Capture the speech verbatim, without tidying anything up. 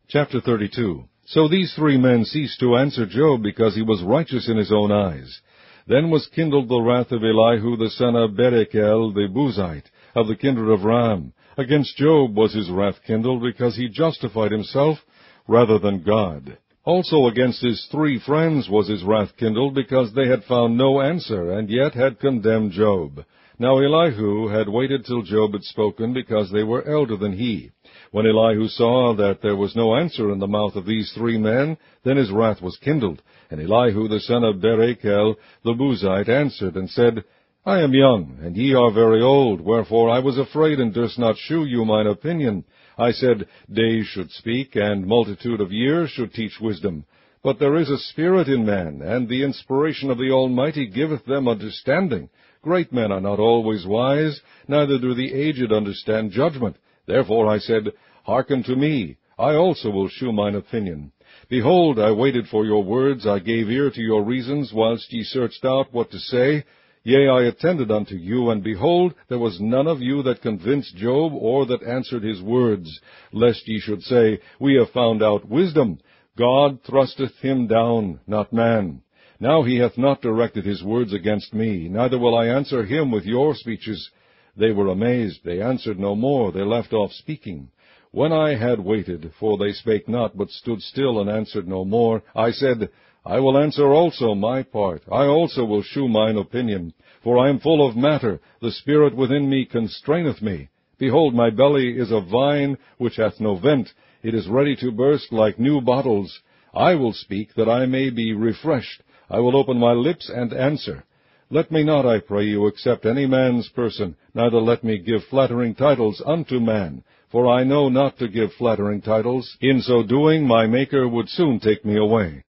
Chapter thirty-two. So these three men ceased to answer Job, because he was righteous in his own eyes. Then was kindled the wrath of Elihu the son of Berekel the Buzite, of the kindred of Ram. Against Job was his wrath kindled, because he justified himself rather than God. Also against his three friends was his wrath kindled, because they had found no answer, and yet had condemned Job. Now Elihu had waited till Job had spoken, because they were elder than he. When Elihu saw that there was no answer in the mouth of these three men, then his wrath was kindled. And Elihu the son of Berekel the Buzite answered and said, I am young, and ye are very old, wherefore I was afraid, and durst not shew you mine opinion. I said, Days should speak, and multitude of years should teach wisdom. But there is a spirit in man, and the inspiration of the Almighty giveth them understanding. Great men are not always wise, neither do the aged understand judgment. Therefore I said, Hearken to me, I also will shew mine opinion. Behold, I waited for your words, I gave ear to your reasons, whilst ye searched out what to say. Yea, I attended unto you, and behold, there was none of you that convinced Job, or that answered his words, lest ye should say, We have found out wisdom. God thrusteth him down, not man. Now he hath not directed his words against me, neither will I answer him with your speeches. They were amazed, they answered no more, they left off speaking. When I had waited, for they spake not, but stood still and answered no more, I said, I will answer also my part, I also will shew mine opinion. For I am full of matter, the spirit within me constraineth me. Behold, my belly is a vine which hath no vent, it is ready to burst like new bottles. I will speak, that I may be refreshed. I will open my lips and answer. Let me not, I pray you, accept any man's person, neither let me give flattering titles unto man. For I know not to give flattering titles. In so doing, my Maker would soon take me away.